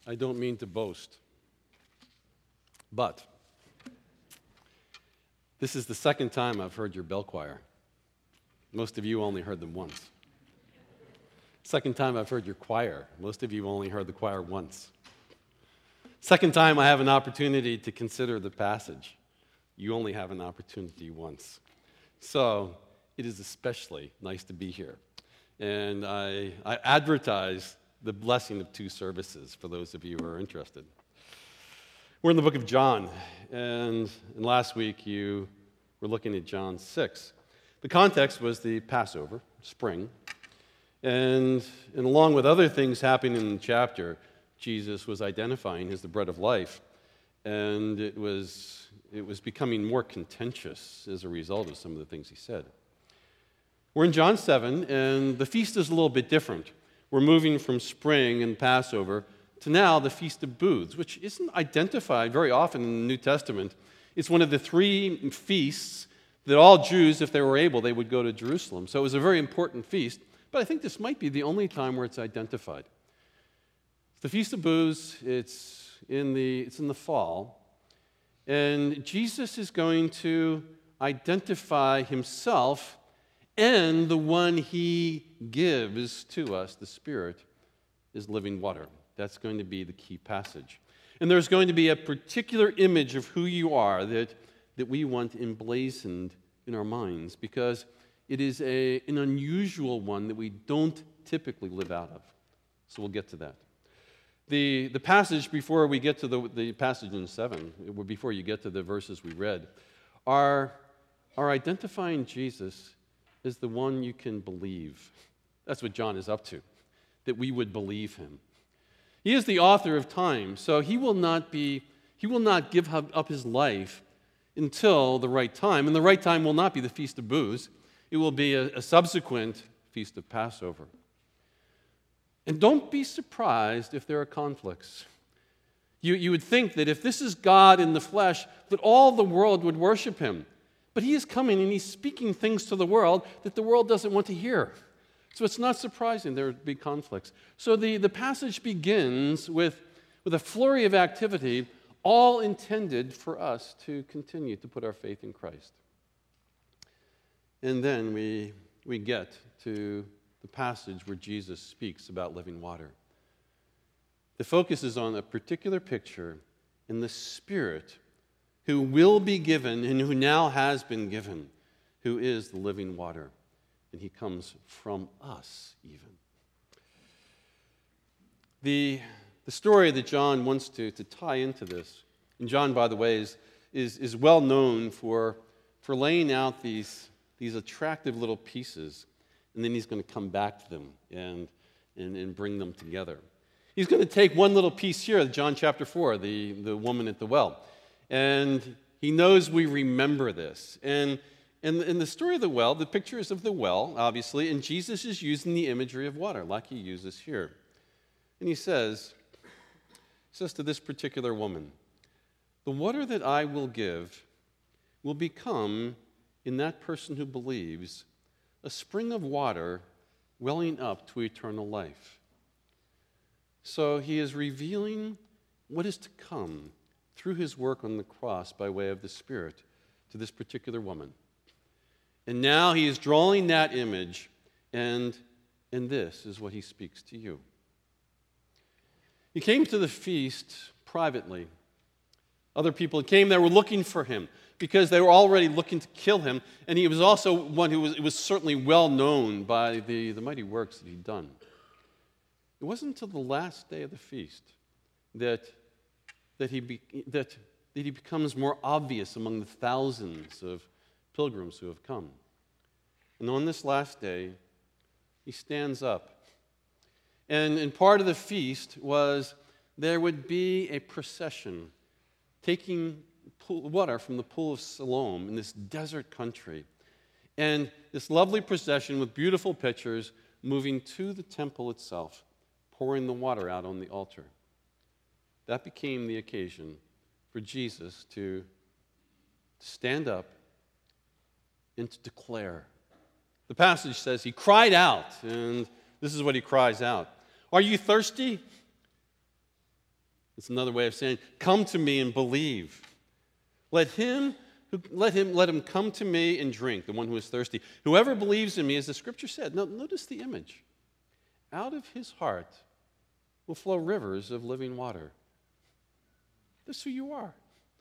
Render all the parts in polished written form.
I don't mean to boast, but this is the second time I've heard your bell choir. Most of you only heard them once. Second time I've heard your choir. Most of you only heard the choir once. Second time I have an opportunity to consider the passage. You only have an opportunity once. So it is especially nice to be here. And I advertise the blessing of 2 services for those of you who are interested. We're in the book of John, and last week you were looking at John 6. The context was the Passover, spring, and along with other things happening in the chapter, Jesus was identifying as the bread of life, and it was becoming more contentious as a result of some of the things he said. We're in John 7, and the feast is a little bit different. We're moving from spring and Passover to now the Feast of Booths, which isn't identified very often in the New Testament. It's one of the 3 feasts that all Jews, if they were able, they would go to Jerusalem. So it was a very important feast, but I think this might be the only time where it's identified. The Feast of Booths, it's in the fall, and Jesus is going to identify himself and the one he gives to us, the Spirit, is living water. That's going to be the key passage. And there's going to be a particular image of who you are that we want emblazoned in our minds, because it is an unusual one that we don't typically live out of. So we'll get to that. The passage, before we get to the passage in 7, before you get to the verses we read, are identifying Jesus is the one you can believe. That's what John is up to, that we would believe him. He is the author of time, so he will not give up his life until the right time. And the right time will not be the Feast of Booths. It will be a subsequent Feast of Passover. And don't be surprised if there are conflicts. You would think that if this is God in the flesh, that all the world would worship him. But he is coming and he's speaking things to the world that the world doesn't want to hear. So it's not surprising there would be conflicts. So the passage begins with a flurry of activity, all intended for us to continue to put our faith in Christ. And then we get to the passage where Jesus speaks about living water. The focus is on a particular picture in the Spirit who will be given and who now has been given, who is the living water. And he comes from us even. The story that John wants to tie into this, and John, by the way, is well known for laying out these attractive little pieces, and then he's going to come back to them and bring them together. He's going to take one little piece here, John chapter 4, the woman at the well. And he knows we remember this. And in the story of the well, the picture is of the well, obviously, and Jesus is using the imagery of water like he uses here. And he says to this particular woman, "The water that I will give will become, in that person who believes, a spring of water welling up to eternal life." So he is revealing what is to come through his work on the cross by way of the Spirit to this particular woman. And now he is drawing that image, and this is what he speaks to you. He came to the feast privately. Other people came that were looking for him because they were already looking to kill him, and he was also one who was certainly well known by the mighty works that he'd done. It wasn't until the last day of the feast that he becomes more obvious among the thousands of pilgrims who have come. And on this last day, he stands up. And part of the feast was there would be a procession taking water from the pool of Siloam in this desert country. And this lovely procession with beautiful pictures moving to the temple itself, pouring the water out on the altar. That became the occasion for Jesus to stand up and to declare. The passage says he cried out, and this is what he cries out. "Are you thirsty? It's another way of saying, come to me and believe. Let him come to me and drink, the one who is thirsty. Whoever believes in me, as the scripture said. Now, notice the image. Out of his heart will flow rivers of living water. That's who you are.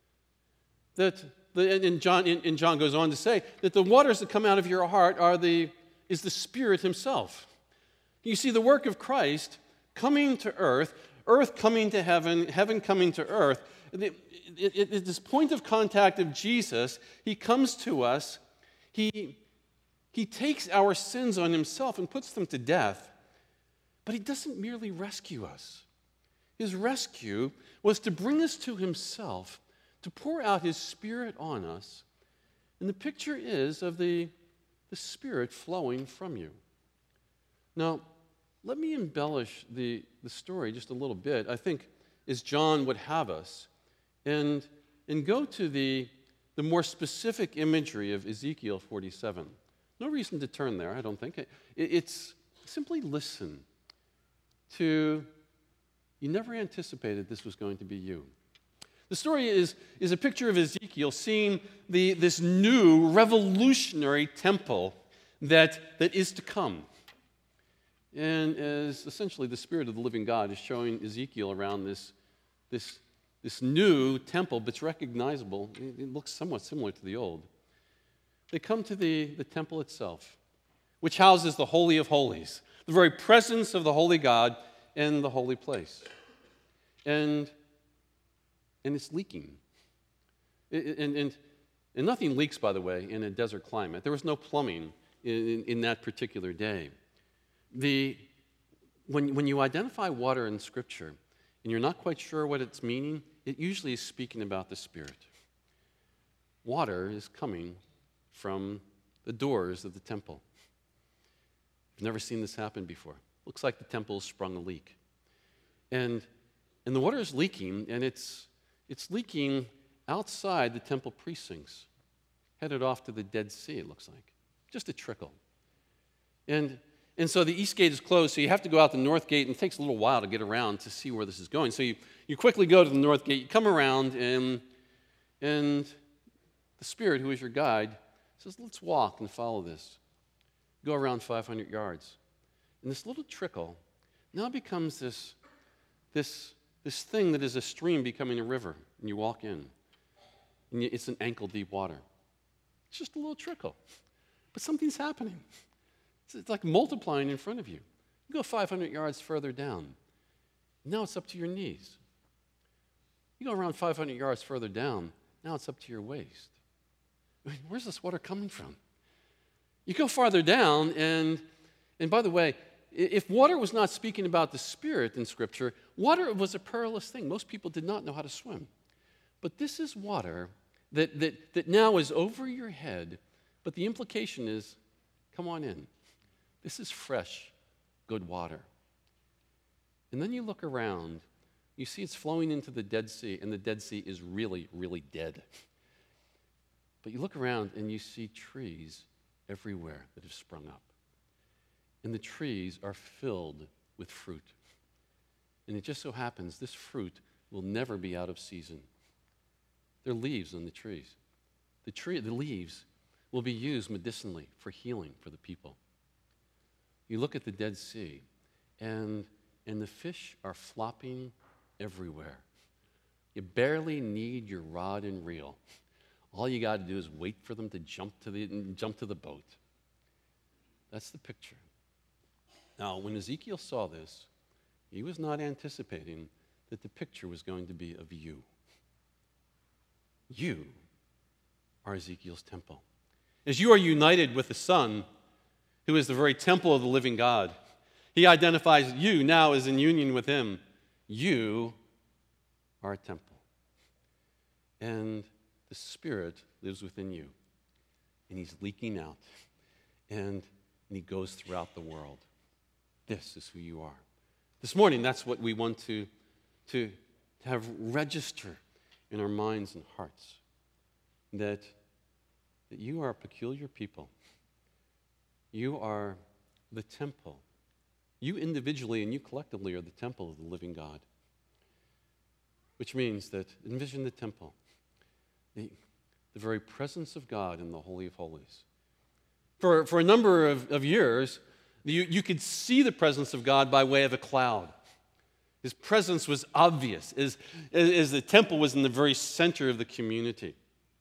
And John goes on to say that the waters that come out of your heart is the Spirit himself. You see, the work of Christ coming to earth coming to heaven, heaven coming to earth. At this point of contact of Jesus, he comes to us. He takes our sins on himself and puts them to death. But he doesn't merely rescue us. His rescue was to bring us to himself, to pour out his Spirit on us. And the picture is of the Spirit flowing from you. Now, let me embellish the story just a little bit, I think, as John would have us, and go to the more specific imagery of Ezekiel 47. No reason to turn there, I don't think. It's simply listen to, you never anticipated this was going to be you. The story is a picture of Ezekiel seeing this new revolutionary temple that is to come. And as essentially the Spirit of the living God is showing Ezekiel around this new temple, but it's recognizable. It looks somewhat similar to the old. They come to the temple itself, which houses the Holy of Holies, the very presence of the Holy God in the holy place. And it's leaking. And nothing leaks, by the way, in a desert climate. There was no plumbing in that particular day. When you identify water in Scripture and you're not quite sure what it's meaning, it usually is speaking about the Spirit. Water is coming from the doors of the temple. I've never seen this happen before. Looks like the temple has sprung a leak. And the water is leaking, and it's leaking outside the temple precincts, headed off to the Dead Sea, it looks like. Just a trickle. And so the east gate is closed, so you have to go out the north gate, and it takes a little while to get around to see where this is going. So you quickly go to the north gate, you come around, and the Spirit, who is your guide, says, let's walk and follow this. Go around 500 yards. And this little trickle now becomes this thing that is a stream becoming a river. And you walk in, and it's an ankle-deep water. It's just a little trickle. But something's happening. It's like multiplying in front of you. You go 500 yards further down. Now it's up to your knees. You go around 500 yards further down. Now it's up to your waist. I mean, where's this water coming from? You go farther down, and by the way, if water was not speaking about the Spirit in Scripture, water was a perilous thing. Most people did not know how to swim. But this is water that now is over your head, but the implication is, come on in. This is fresh, good water. And then you look around, you see it's flowing into the Dead Sea, and the Dead Sea is really, really dead. But you look around and you see trees everywhere that have sprung up. And the trees are filled with fruit. And it just so happens this fruit will never be out of season. There are leaves on the trees. The leaves will be used medicinally for healing for the people. You look at the Dead Sea, and the fish are flopping everywhere. You barely need your rod and reel. All you got to do is wait for them to jump to the boat. That's the picture. Now, when Ezekiel saw this, he was not anticipating that the picture was going to be of you. You are Ezekiel's temple. As you are united with the Son, who is the very temple of the living God, he identifies you now as in union with him. You are a temple. And the Spirit lives within you. And he's leaking out. And he goes throughout the world. This is who you are. This morning, that's what we want to have register in our minds and hearts. That you are a peculiar people. You are the temple. You individually and you collectively are the temple of the living God. which means that envision the temple, the very presence of God in the Holy of Holies. For a number of years, you could see the presence of God by way of a cloud. His presence was obvious as the temple was in the very center of the community.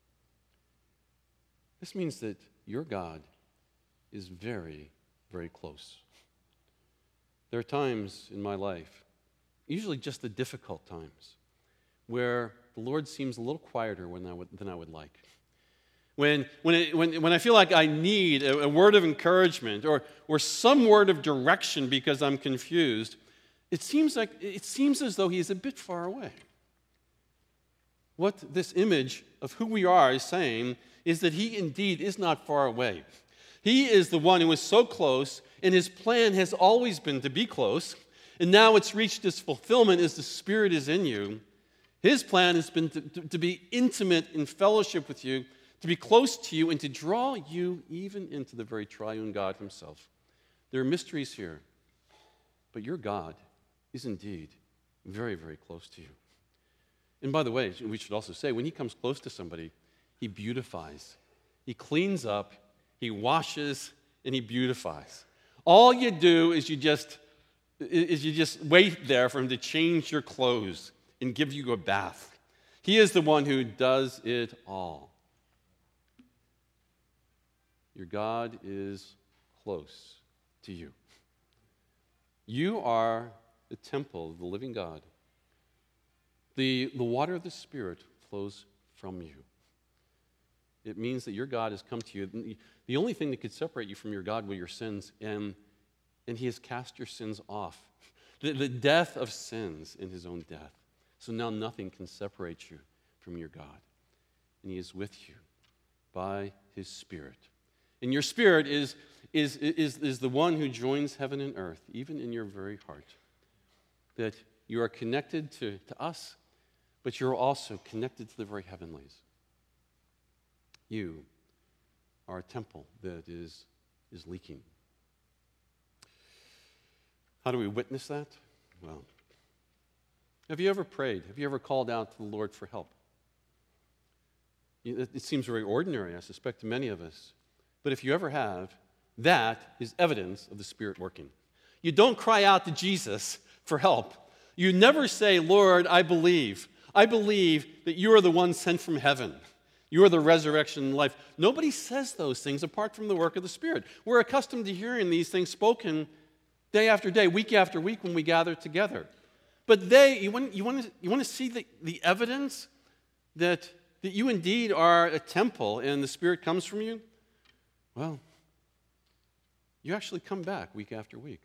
This means that your God is very, very close. There are times in my life, usually just the difficult times, where the Lord seems a little quieter than I would like. When I feel like I need a word of encouragement or some word of direction because I'm confused, it seems as though he is a bit far away. What this image of who we are is saying is that he indeed is not far away. He is the one who is so close, and his plan has always been to be close, and now it's reached its fulfillment as the Spirit is in you. His plan has been to be intimate in fellowship with you, to be close to you, and to draw you even into the very triune God himself. There are mysteries here, but your God is indeed very, very close to you. And by the way, we should also say, when he comes close to somebody, he beautifies. He cleans up, he washes, and he beautifies. All you do is you just wait there for him to change your clothes and give you a bath. He is the one who does it all. Your God is close to you. You are the temple of the living God. The water of the Spirit flows from you. It means that your God has come to you. The only thing that could separate you from your God were your sins, and he has cast your sins off. The death of sins in his own death. So now nothing can separate you from your God. And he is with you by his Spirit. And your Spirit is the one who joins heaven and earth, even in your very heart. That you are connected to us, but you're also connected to the very heavenlies. You are a temple that is leaking. How do we witness that? Well, have you ever prayed? Have you ever called out to the Lord for help? It seems very ordinary, I suspect, to many of us. But if you ever have, that is evidence of the Spirit working. You don't cry out to Jesus for help. You never say, Lord, I believe. I believe that you are the one sent from heaven. You are the resurrection and life. Nobody says those things apart from the work of the Spirit. We're accustomed to hearing these things spoken day after day, week after week when we gather together. But you want to see the evidence that you indeed are a temple and the Spirit comes from you? Well, you actually come back week after week.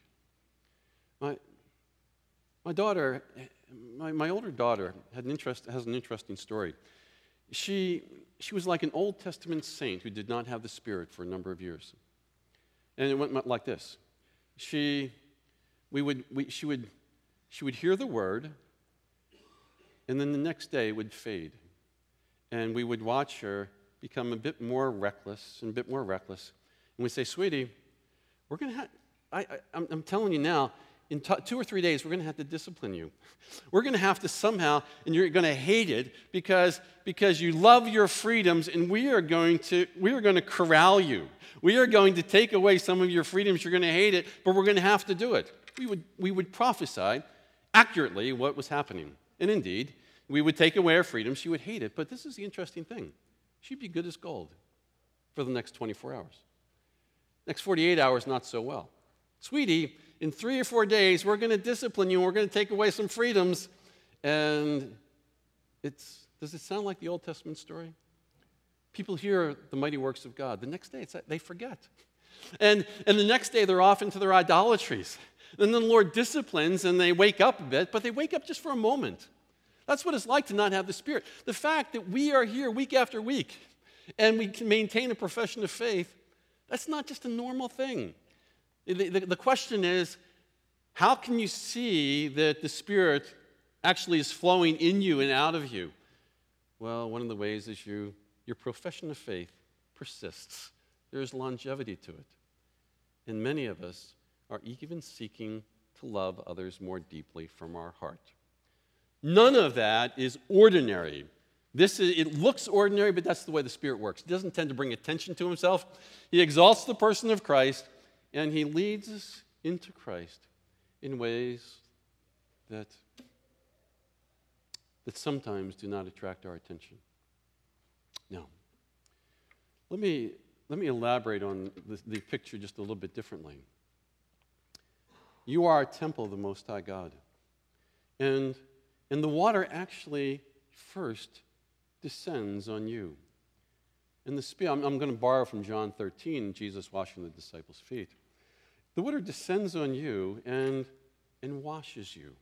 My daughter, my older daughter, has an interesting story. She was like an Old Testament saint who did not have the Spirit for a number of years. And it went like this. She would hear the word, and then the next day it would fade. And we would watch her become a bit more reckless. And we'd say, sweetie, we're going to have, I'm telling you now, in 2 or 3 days, we're going to have to discipline you. We're going to have to somehow, and you're going to hate it because you love your freedoms, and we are going to corral you. We are going to take away some of your freedoms. You're going to hate it, but we're going to have to do it. We would prophesy accurately what was happening. And indeed, we would take away her freedom. She would hate it, but this is the interesting thing. She'd be good as gold for the next 24 hours. Next 48 hours, not so well. Sweetie, in 3 or 4 days, we're going to discipline you, and we're going to take away some freedoms. And does it sound like the Old Testament story? People hear the mighty works of God. The next day, they forget. And the next day, they're off into their idolatries. And then the Lord disciplines, and they wake up a bit, but they wake up just for a moment. That's what it's like to not have the Spirit. The fact that we are here week after week, and we can maintain a profession of faith, that's not just a normal thing. The question is, how can you see that the Spirit actually is flowing in you and out of you? Well, one of the ways is your profession of faith persists. There's longevity to it. And many of us are even seeking to love others more deeply from our heart. None of that is ordinary. It looks ordinary, but that's the way the Spirit works. He doesn't tend to bring attention to himself. He exalts the person of Christ, and he leads us into Christ in ways that sometimes do not attract our attention. Now, let me elaborate on the picture just a little bit differently. You are a temple of the Most High God. And the water actually first descends on you. And I'm going to borrow from John 13, Jesus washing the disciples' feet. The water descends on you and washes you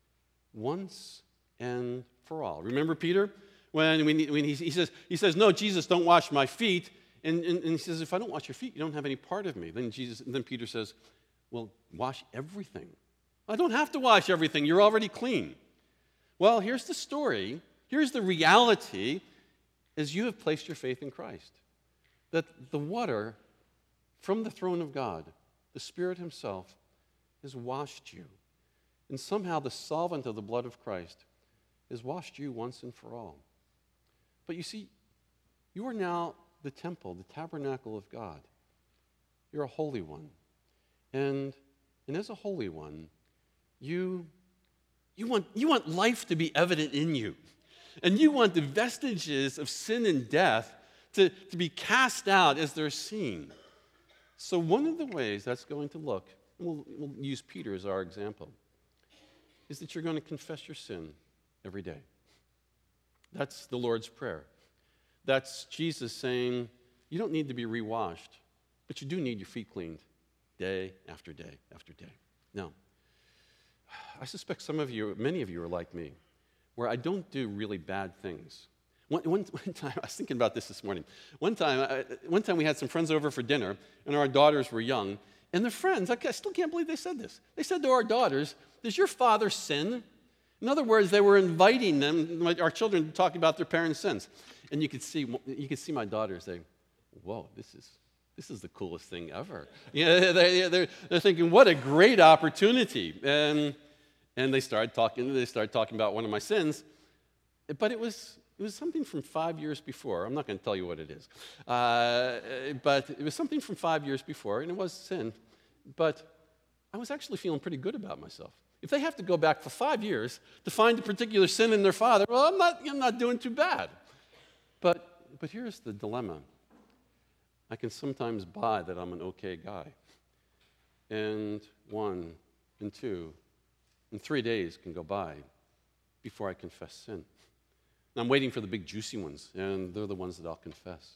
once and for all. Remember Peter? When he says, no, Jesus, don't wash my feet. And he says, if I don't wash your feet, you don't have any part of me. Then Peter says, well, wash everything. I don't have to wash everything. You're already clean. Well, here's the story. Here's the reality as you have placed your faith in Christ. That the water from the throne of God, the Spirit himself, has washed you. And somehow the solvent of the blood of Christ has washed you once and for all. But you see, you are now the temple, the tabernacle of God. You're a holy one. And as a holy one, you want life to be evident in you. And you want the vestiges of sin and death to be cast out as they're seen. So one of the ways that's going to look, and we'll use Peter as our example, is that you're going to confess your sin every day. That's the Lord's Prayer. That's Jesus saying, you don't need to be rewashed, but you do need your feet cleaned day after day after day. Now, I suspect many of you are like me, where I don't do really bad things. One time, I was thinking about this morning. One time we had some friends over for dinner, and our daughters were young, and the friends, I still can't believe they said this. They said to our daughters, does your father sin? In other words, they were inviting them, our children, to talk about their parents' sins. And you could see my daughters say, whoa, this is the coolest thing ever. They're thinking, what a great opportunity. And they started talking about one of my sins. But it was something from 5 years before. I'm not going to tell you what it is. But it was something from 5 years before, and it was sin. But I was actually feeling pretty good about myself. If they have to go back for 5 years to find a particular sin in their father, well, I'm not doing too bad. But here's the dilemma. I can sometimes buy that I'm an okay guy. And 1 and 2 and 3 days can go by before I confess sin. And I'm waiting for the big juicy ones, and they're the ones that I'll confess.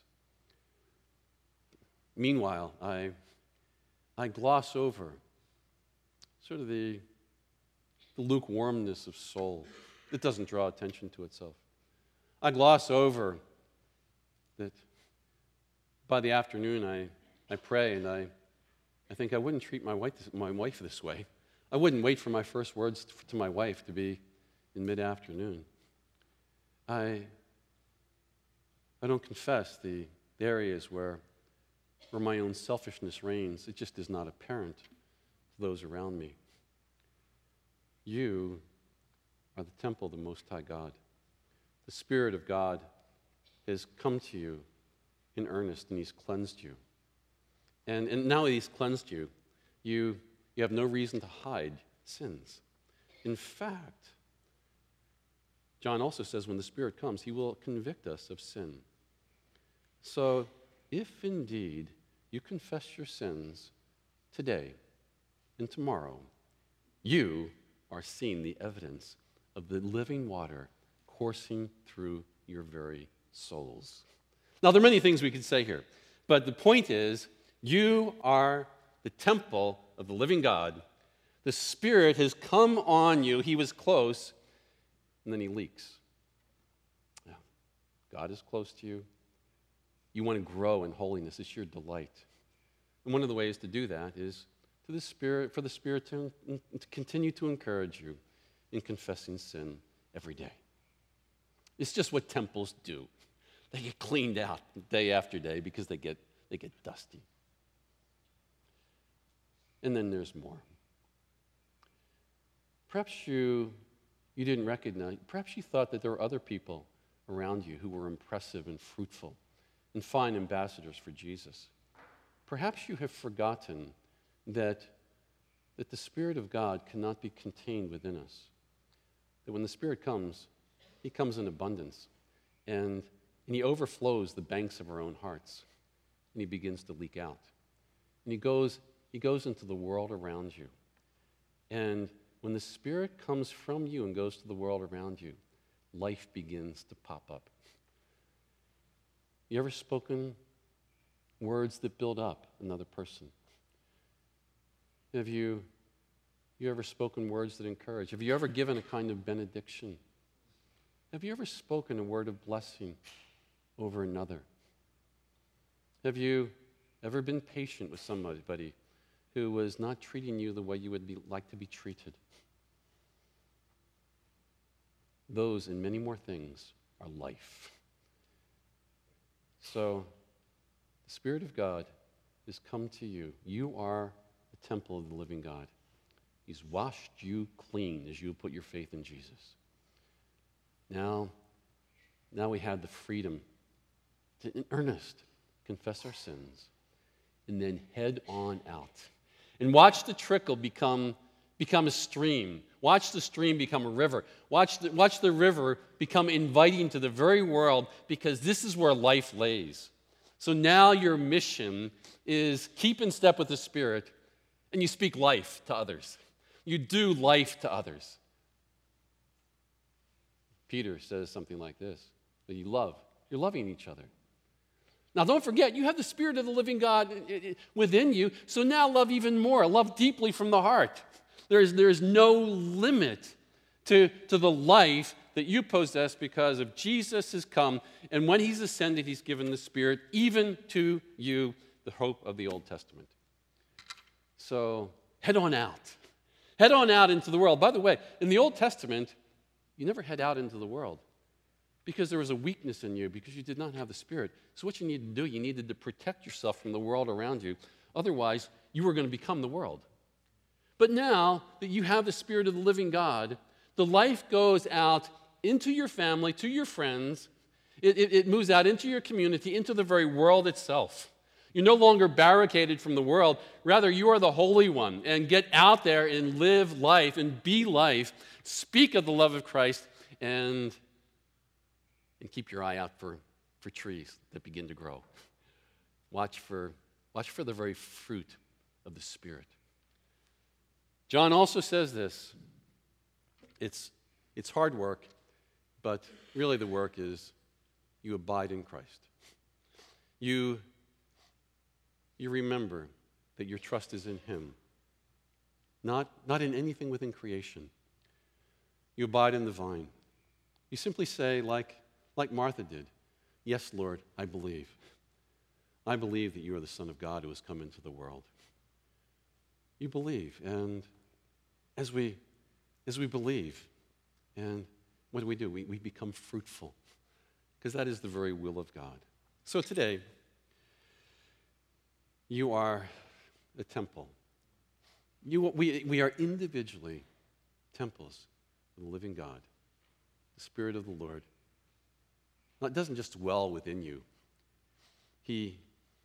Meanwhile, I gloss over sort of the lukewarmness of soul that doesn't draw attention to itself. I gloss over that by the afternoon I pray, and I think I wouldn't treat my wife this way. I wouldn't wait for my first words to my wife to be in mid-afternoon. I don't confess the areas where my own selfishness reigns. It just is not apparent to those around me. You are the temple of the Most High God. The Spirit of God has come to you in earnest, and he's cleansed you. And now that he's cleansed you, you have no reason to hide sins. In fact, John also says when the Spirit comes, he will convict us of sin. So if indeed you confess your sins today and tomorrow, you are seeing the evidence of the living water coursing through your very souls. Now, there are many things we could say here, but the point is, you are the temple of the living God. The Spirit has come on you. He was close, and then he leaks. Yeah. God is close to you. You want to grow in holiness. It's your delight. And one of the ways to do that is for the Spirit to continue to encourage you in confessing sin every day. It's just what temples do. They get cleaned out day after day because they get dusty. And then there's more. Perhaps you you didn't recognize. Perhaps you thought that there were other people around you who were impressive and fruitful and fine ambassadors for Jesus. Perhaps you have forgotten that the Spirit of God cannot be contained within us. That when the Spirit comes, He comes in abundance, and He overflows the banks of our own hearts, and He begins to leak out. And He goes into the world around you. And when the Spirit comes from you and goes to the world around you, life begins to pop up. You ever spoken words that build up another person? Have you ever spoken words that encourage? Have you ever given a kind of benediction? Have you ever spoken a word of blessing over another? Have you ever been patient with somebody who was not treating you the way you would like to be treated? Those and many more things are life. So, the Spirit of God has come to you. You are the temple of the living God. He's washed you clean as you put your faith in Jesus. Now we have the freedom to, in earnest, confess our sins and then head on out. And watch the trickle become a stream. Watch the stream become a river. Watch the river become inviting to the very world, because this is where life lays. So now your mission is keep in step with the Spirit, and you speak life to others. You do life to others. Peter says something like this, that you're loving each other. Now don't forget, you have the Spirit of the living God within you, so now love even more. Love deeply from the heart. There is no limit to the life that you possess, because of Jesus has come, and when He's ascended, He's given the Spirit even to you, the hope of the Old Testament. So head on out. Head on out into the world. By the way, in the Old Testament, you never head out into the world because there was a weakness in you, because you did not have the Spirit. So what you needed to do, you needed to protect yourself from the world around you. Otherwise, you were going to become the world. But now that you have the Spirit of the living God, the life goes out into your family, to your friends. It moves out into your community, into the very world itself. You're no longer barricaded from the world. Rather, you are the Holy One. And get out there and live life and be life. Speak of the love of Christ, and keep your eye out for trees that begin to grow. Watch for the very fruit of the Spirit. John also says this. It's hard work, but really the work is you abide in Christ. You remember that your trust is in Him, not in anything within creation. You abide in the vine. You simply say, like Martha did, "Yes, Lord, I believe. I believe that you are the Son of God who has come into the world." You believe, and as we believe, and what do? We become fruitful, because that is the very will of God. So today, you are a temple. We are individually temples of the living God. The Spirit of the Lord. Now, it doesn't just dwell within you. He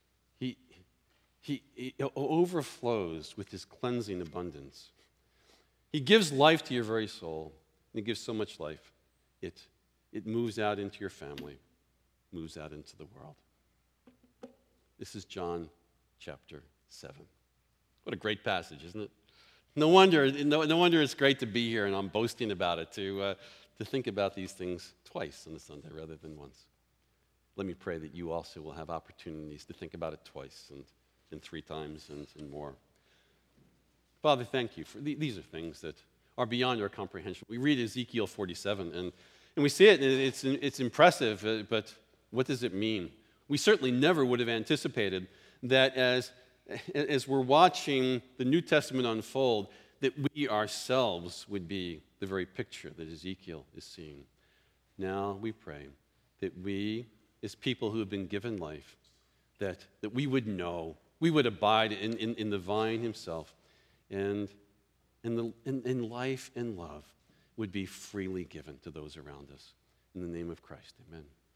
overflows with His cleansing abundance. He gives life to your very soul. And He gives so much life. It moves out into your family, moves out into the world. This is John chapter 7. What a great passage, isn't it? No wonder it's great to be here, and I'm boasting about it, to think about these things twice on a Sunday rather than once. Let me pray that you also will have opportunities to think about it twice and 3 times and more. Father, thank you for these are things that are beyond our comprehension. We read Ezekiel 47, and we see it, and it's impressive, but what does it mean? We certainly never would have anticipated that as we're watching the New Testament unfold, that we ourselves would be the very picture that Ezekiel is seeing. Now we pray that we, as people who have been given life, that we would know, we would abide in the vine Himself, and in life and love would be freely given to those around us. In the name of Christ, amen.